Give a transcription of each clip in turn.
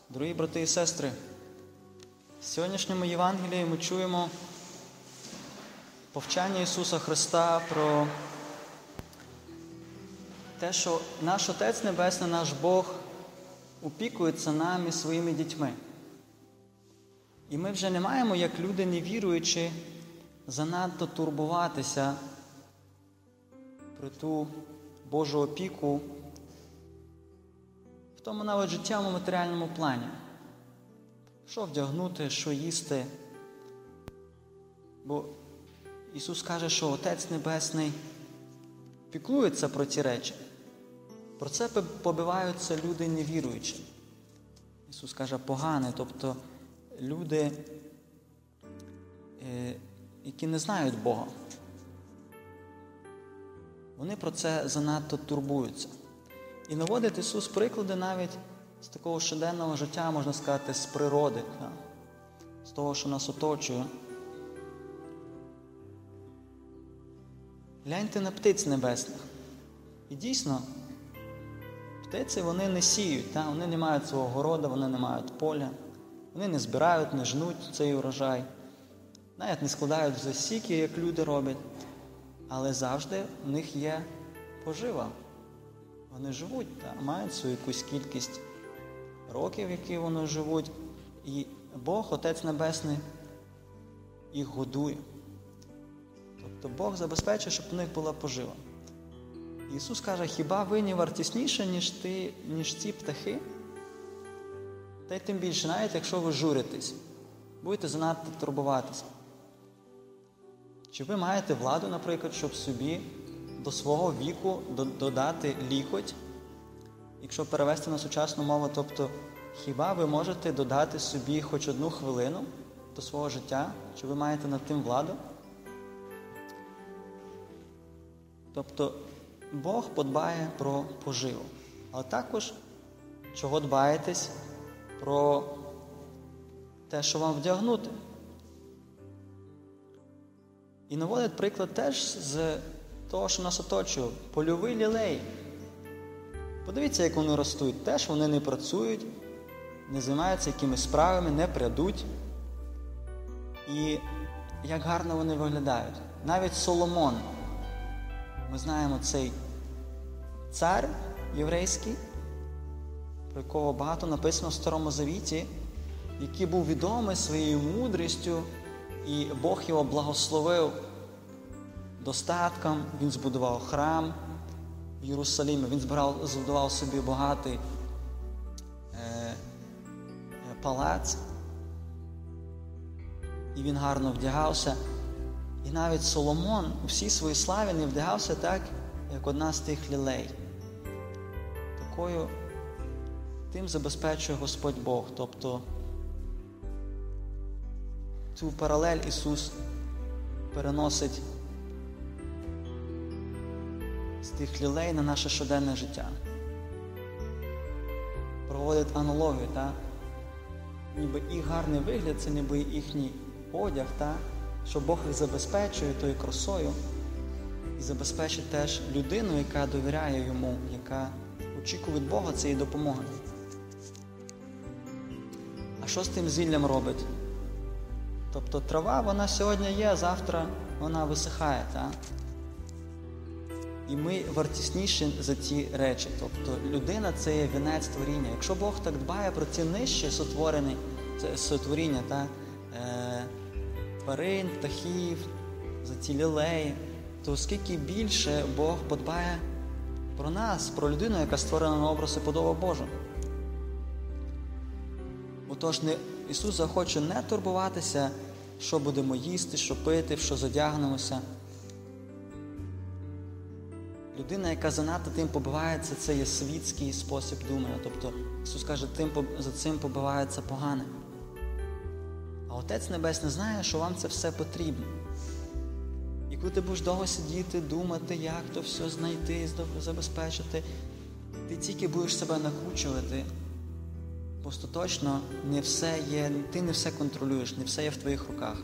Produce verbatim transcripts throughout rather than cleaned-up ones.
Дорогі брати і сестри, в сьогоднішньому Євангелії ми чуємо повчання Ісуса Христа про те, що наш Отець Небесний, наш Бог, опікується нами, своїми дітьми. І ми вже не маємо, як люди невіруючі, занадто турбуватися про ту Божу опіку в тому навіть життєвому матеріальному плані. Що вдягнути, що їсти. Бо Ісус каже, що Отець Небесний піклується про ці речі. Про це побиваються люди невіруючі. Ісус каже, погане, тобто люди, які не знають Бога. Вони про це занадто турбуються. І наводить Ісус приклади навіть з такого щоденного життя, можна сказати, з природи, з того, що нас оточує. Гляньте на птиць небесних. І дійсно, птиці вони не сіють, та? Вони не мають свого городу, вони не мають поля, вони не збирають, не жнуть цей урожай, навіть не складають в засіки, як люди роблять, але завжди в них є пожива. Вони живуть, та? Мають свою якусь кількість років, які вони живуть, і Бог, Отець Небесний, їх годує. Тобто Бог забезпечує, щоб у них була пожива. Ісус каже, хіба ви не вартісніші, ніж, ти, ніж ці птахи? Та й тим більше, навіть якщо ви журитесь, будете занадто турбуватися. Чи ви маєте владу, наприклад, щоб собі до свого віку додати лікоть? Якщо перевести на сучасну мову, тобто, хіба ви можете додати собі хоч одну хвилину до свого життя? Чи ви маєте над тим владу? Тобто, Бог подбає про поживу. Але також, чого дбаєтесь? Про те, що вам вдягнути. І наводить приклад теж з того, що нас оточує. Польові лілеї. Подивіться, як вони ростуть. Теж вони не працюють, не займаються якимись справами, не прядуть. І як гарно вони виглядають. Навіть Соломон, ми знаємо цей цар єврейський, про якого багато написано в Старому Завіті, який був відомий своєю мудрістю, і Бог його благословив достатком. Він збудував храм в Єрусалимі, він збирав, збудував собі багатий е, палац, і він гарно вдягався. І навіть Соломон у всій своїй славі не вдягався так, як одна з тих лілей. Такою тим забезпечує Господь Бог. Тобто цю паралель Ісус переносить з тих лілей на наше щоденне життя. Проводить аналогію, та? Ніби їх гарний вигляд, це ніби їхній одяг, та? Що Бог їх забезпечує тою красою і забезпечить теж людину, яка довіряє Йому, яка очікує від Бога цієї допомоги. А що з тим зіллям робить? Тобто трава, вона сьогодні є, завтра вона висихає, так? І ми вартісніші за ці речі. Тобто людина – це є вінець творіння. Якщо Бог так дбає про ці нижчі сотворені, це сотворіння, так? Е, тварин, птахів, за ці лілеї, то скільки більше Бог подбає про нас, про людину, яка створена на образ і подобу Божу. Отож, не, Ісус захоче не турбуватися, що будемо їсти, що пити, в що задягнемося. Людина, яка занадто тим побивається, це є світський спосіб думання. Тобто, Ісус каже, тим, за цим побивається погане. А Отець Небесний знає, що вам це все потрібно. І коли ти будеш довго сидіти, думати, як то все знайти, забезпечити, ти тільки будеш себе накручувати. Остаточно не все є, ти не все контролюєш, не все є в твоїх руках.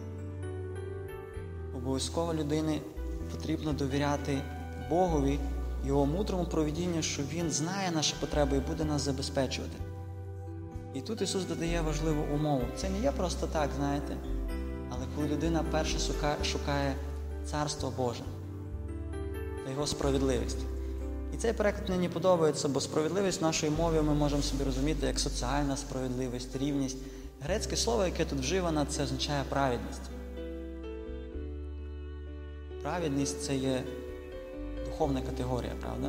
Обов'язково людині потрібно довіряти Богові, Його мудрому провидінню, що Він знає наші потреби і буде нас забезпечувати. І тут Ісус додає важливу умову. Це не є просто так, знаєте, але коли людина перше шукає Царство Боже та Його справедливість. І цей переклад мені подобається, бо справедливість в нашій мові ми можемо собі розуміти як соціальна справедливість, рівність. Грецьке слово, яке тут вживано, це означає праведність. Праведність – це є духовна категорія, правда?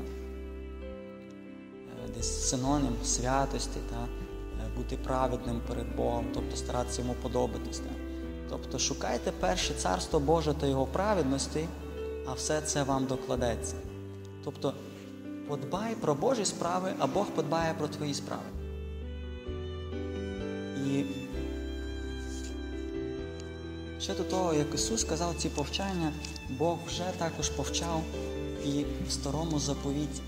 Десь синонім святості, та? Бути праведним перед Богом, тобто старатися Йому подобатись. Та? Тобто шукайте перше Царство Боже та Його праведності, а все це вам докладеться. Тобто подбай про Божі справи, а Бог подбає про твої справи. І ще до того, як Ісус сказав ці повчання, Бог вже також повчав і в Старому Заповіті.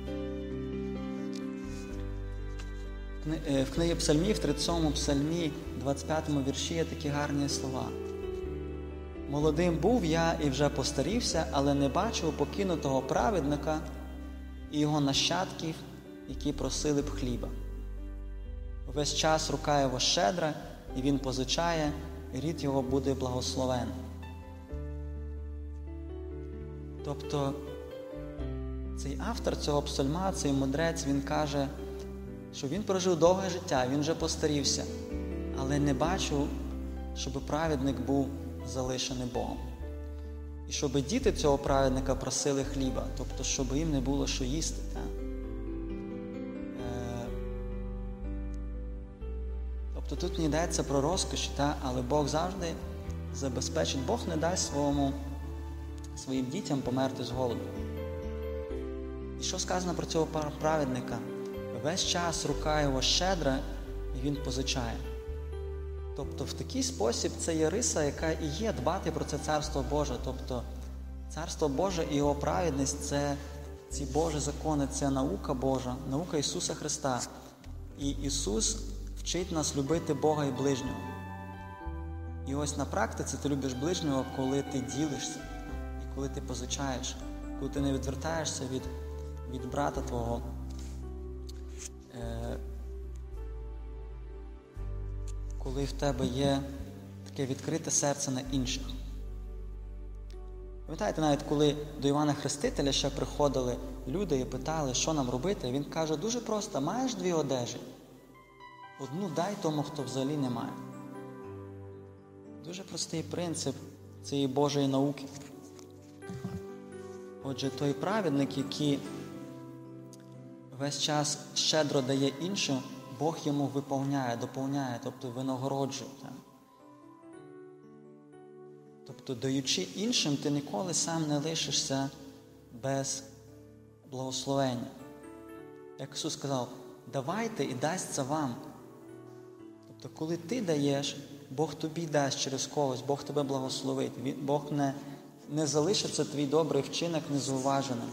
В книгі Псальмів, в тридцять сьомому псальмі, двадцять п'ятому вірші є такі гарні слова. «Молодим був я і вже постарівся, але не бачив покинутого праведника і його нащадків, які просили б хліба. Весь час рука його щедра, і він позичає, і рід його буде благословений». Тобто, цей автор цього псальма, цей мудрець, він каже, що він прожив довге життя, він вже постарівся, але не бачив, щоб праведник був залишений Богом. І щоб діти цього праведника просили хліба, тобто, щоб їм не було що їсти. Та? Е... Тобто тут не йдеться про розкоші, та? Але Бог завжди забезпечить, Бог не дасть своєму, своїм дітям померти з голоду. І що сказано про цього праведника? Весь час рука його щедра, і він позичає. Тобто в такий спосіб це є риса, яка і є дбати про це Царство Боже. Тобто Царство Боже і Його праведність – це ці Божі закони, це наука Божа, наука Ісуса Христа. І Ісус вчить нас любити Бога і ближнього. І ось на практиці ти любиш ближнього, коли ти ділишся, і коли ти позичаєш, коли ти не відвертаєшся від, від брата твого. Коли в тебе є таке відкрите серце на інших. Пам'ятаєте, навіть коли до Івана Хрестителя ще приходили люди і питали, що нам робити, він каже, дуже просто, маєш дві одежі, одну дай тому, хто взагалі не має. Дуже простий принцип цієї Божої науки. Отже, той праведник, який весь час щедро дає іншим, Бог йому виповняє, доповняє, тобто винагороджує. Тобто, даючи іншим, ти ніколи сам не лишишся без благословення. Як Ісус сказав, давайте і дасться вам. Тобто, коли ти даєш, Бог тобі дасть через когось, Бог тебе благословить. Бог не, не залишиться твій добрий вчинок незауваженим.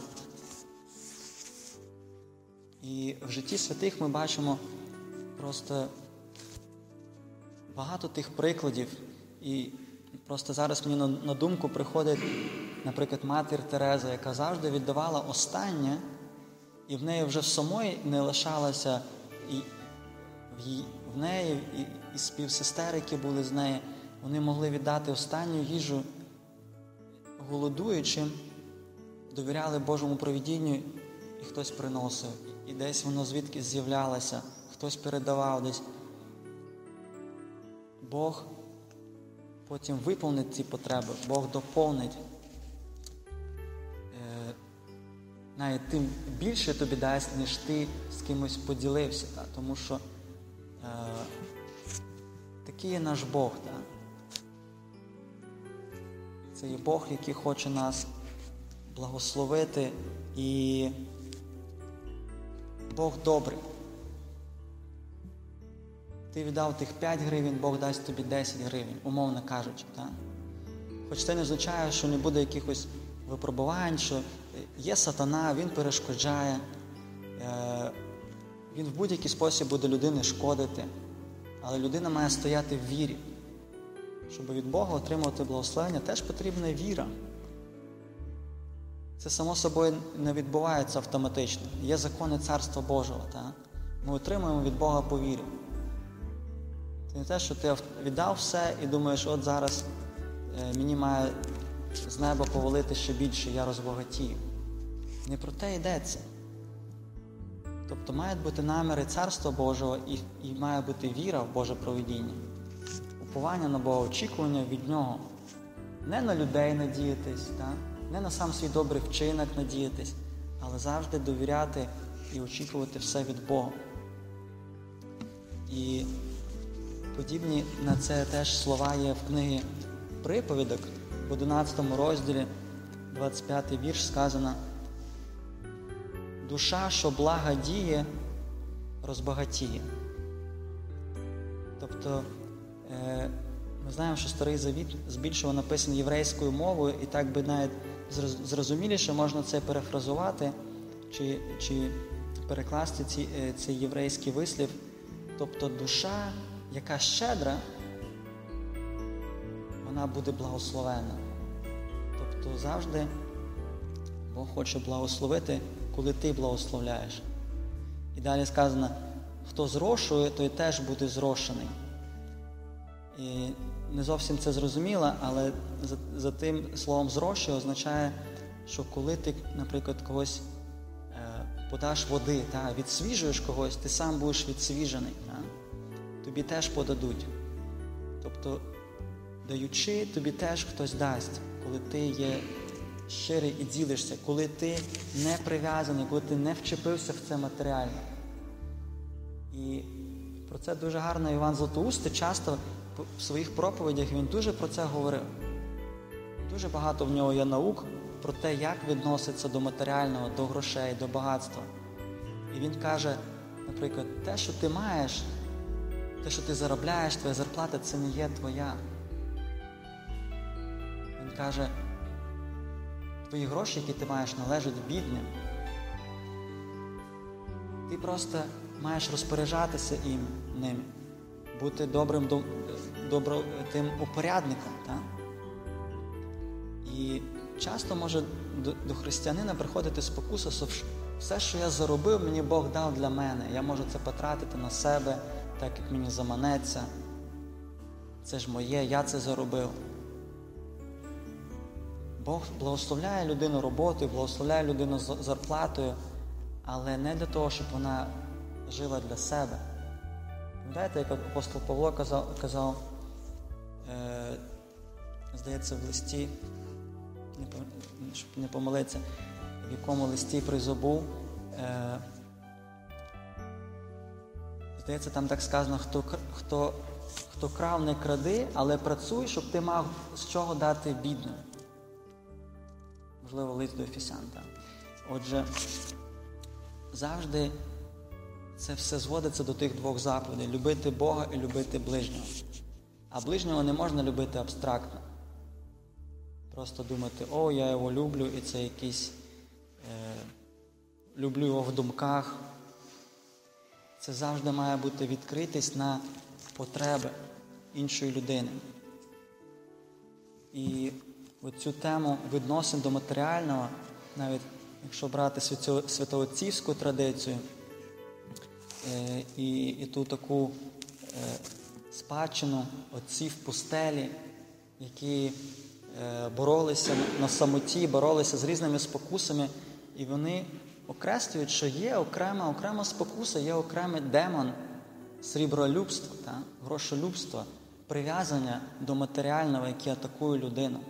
І в житті святих ми бачимо просто багато тих прикладів. І просто зараз мені на, на думку приходить, наприклад, матір Тереза, яка завжди віддавала останнє, і в неї вже в самої не лишалося, і в, її, в неї, і, і співсестер, які були з нею, вони могли віддати останню їжу голодуючим, довіряли Божому провидінню, і хтось приносив. І десь воно звідки з'являлося, хтось передавав десь. Бог потім виповнить ці потреби, Бог доповнить. Е, навіть тим більше тобі дасть, ніж ти з кимось поділився. Та? Тому що е, такий є наш Бог. Та? Це є Бог, який хоче нас благословити, і Бог добрий. Ти віддав тих п'ять гривень, Бог дасть тобі десять гривень, умовно кажучи. Так? Хоч це не означає, що не буде якихось випробувань, що є сатана, він перешкоджає, він в будь-який спосіб буде людини шкодити. Але людина має стояти в вірі. Щоб від Бога отримувати благословення, теж потрібна віра. Це, само собою, не відбувається автоматично. Є закони Царства Божого. Так? Ми отримуємо від Бога по вірі. Це не те, що ти віддав все і думаєш, от зараз мені має з неба повалити ще більше, я розбагатію. Не про те йдеться. Тобто мають бути наміри Царства Божого і, і має бути віра в Боже провидіння. Уповання на Бога, очікування від Нього. Не на людей надіятись, так? Не на сам свій добрий вчинок надіятись, але завжди довіряти і очікувати все від Бога. І подібні на це теж слова є в книгі Приповідок, в одинадцятому розділі, двадцять п'ятий вірш сказано: «Душа, що блага діє, розбагатіє». Тобто, ми знаємо, що Старий Завіт збільшого написаний єврейською мовою, і так би навіть зрозуміліше можна це перефразувати, чи, чи перекласти ці, цей єврейський вислів. Тобто душа, яка щедра, вона буде благословена. Тобто завжди Бог хоче благословити, коли ти благословляєш. І далі сказано, хто зрошує, той теж буде зрошений. І не зовсім це зрозуміло, але за, за тим словом «зрошує» означає, що коли ти, наприклад, когось е, подаш води, та, відсвіжуєш когось, ти сам будеш відсвіжений. Та? Тобі теж подадуть. Тобто, даючи, тобі теж хтось дасть, коли ти є щирий і ділишся, коли ти не прив'язаний, коли ти не вчепився в це матеріально. І про це дуже гарно Іван Златоустий часто в своїх проповідях він дуже про це говорив. Дуже багато в нього є наук про те, як відноситься до матеріального, до грошей, до багатства. І він каже, наприклад, те, що ти маєш, те, що ти заробляєш, твоя зарплата, це не є твоя. Він каже, твої гроші, які ти маєш, належать бідним. Ти просто маєш розпоряджатися їм, ним, бути добрим, добро, тим упорядником. Так? І часто може до, до християнина приходити спокуса, що все, що я заробив, мені Бог дав для мене. Я можу це потратити на себе, так як мені заманеться. Це ж моє, я це заробив. Бог благословляє людину роботою, благословляє людину зарплатою, але не для того, щоб вона жила для себе. Пам'ятаєте, як апостол Павло казав, казав е, здається, в листі, щоб не помилитися, в якому листі призабув, е, здається, там так сказано, хто, хто, хто крав, не кради, але працюй, щоб ти мав з чого дати бідним. Можливо, лист до Ефесян. Так. Отже, завжди це все зводиться до тих двох заповідей – любити Бога і любити ближнього. А ближнього не можна любити абстрактно. Просто думати, о, я його люблю, і це якийсь, е, люблю його в думках. Це завжди має бути відкритість на потреби іншої людини. І оцю тему відносин до матеріального, навіть якщо брати святоотцівську традицію, е, і, і ту таку е, спадщину отців пустелі, які е, боролися на самоті, боролися з різними спокусами, і вони окреслюють, що є окрема, окрема спокуса, є окремий демон срібролюбства, та, грошолюбства, прив'язання до матеріального, яке атакує людину,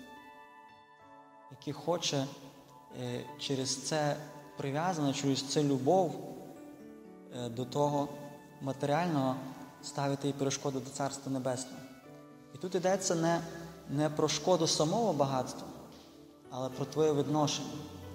який хоче е, через це прив'язання, через це любов е, до того матеріального ставити і перешкоду до Царства Небесного. І тут йдеться не, не про шкоду самого багатства, але про твоє відношення.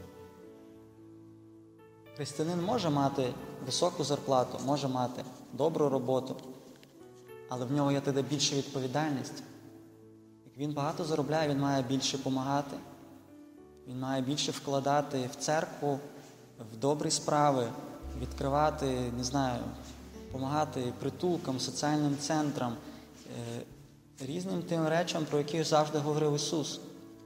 Християнин може мати високу зарплату, може мати добру роботу, але в нього є тоді більша відповідальність. Як він багато заробляє, він має більше допомагати, він має більше вкладати в церкву, в добрі справи, відкривати, не знаю, допомагати притулкам, соціальним центрам, різним тим речам, про які завжди говорив Ісус.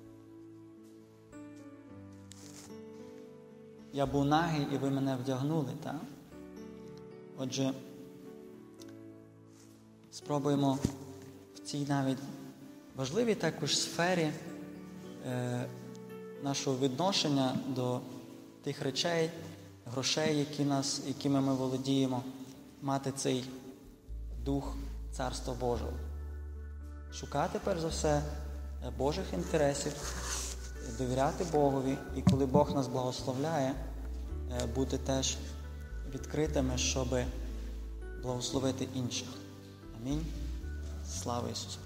Я був нагий, і ви мене вдягнули, так? Отже, спробуємо в цій навіть важливій також сфері е, нашого відношення до тих речей, грошей, які нас, якими ми володіємо, мати цей дух Царства Божого. Шукати, перш за все, Божих інтересів, довіряти Богові, і коли Бог нас благословляє, бути теж відкритими, щоб благословити інших. Амінь. Слава Ісусу!